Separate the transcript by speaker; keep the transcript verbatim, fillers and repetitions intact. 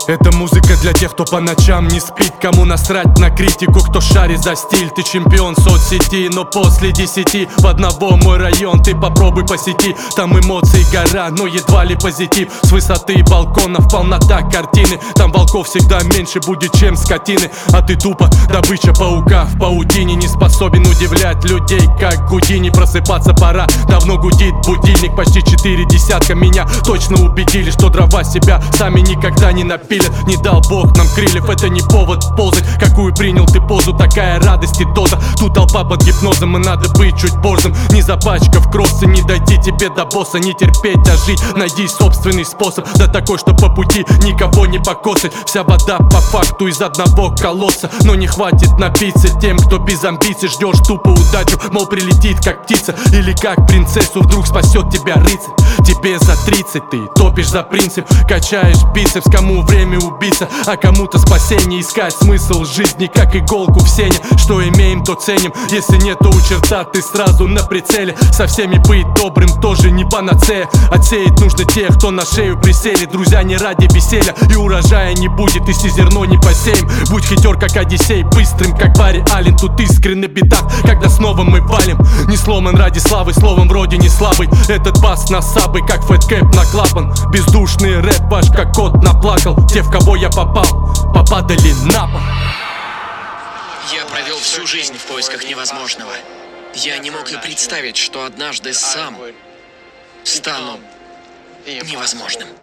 Speaker 1: Это музыка для тех, кто по ночам не спит, кому насрать на критику, кто шарит за стиль. Ты чемпион соцсети, но после десяти в одного мой район ты попробуй посети. Там эмоции гора, но едва ли позитив. С высоты балконов полнота картины. Там волков всегда меньше будет, чем скотины. А ты тупо добыча паука в паутине. Не способен удивлять людей, как Гудини. Просыпаться пора, давно гудит будильник. Почти четыре десятка меня точно убедили, что дрова себя сами никогда не напилят. Не дал Бог нам крыльев, это не повод ползать. Какую принял ты позу, такая радость и доза. Тут толпа под гипнозом, и надо быть чуть борзым. Не запачкав кроссы, не дойти тебе до босса. Не терпеть, а жить, найди собственный способ. Да такой, что по пути никого не покосить. Вся вода по факту из одного колодца. Но не хватит напиться тем, кто без амбиций. Ждешь тупо удачу, мол прилетит как птица. Или как принцессу вдруг спасет тебя рыцарь. Тебе за тридцать, ты топишь за принцип. Качаешь бицепс, кому время убийца, а кому-то спасение. Искать смысл жизни, как иголку в сене. Что имеем, то ценим, если нет, то у черта ты сразу на прицеле. Со всеми быть добрым тоже не панацея. Отсеять нужно тех, кто на шею присели. Друзья, не ради веселья, и урожая не будет, если зерно не посеем. Будь хитер, как Одиссей, быстрым, как Барри Аллен. Тут искренне беда, когда снова мы валим. Не сломан ради славы, словом вроде не слабый. Этот бас на сабы, как фэткэп на клапан. Бездушный рэп ваш, как кот наплакал. Те, в кого я попал, попадали на пол.
Speaker 2: Я провел всю жизнь в поисках невозможного. Я не мог и представить, что однажды сам стану невозможным.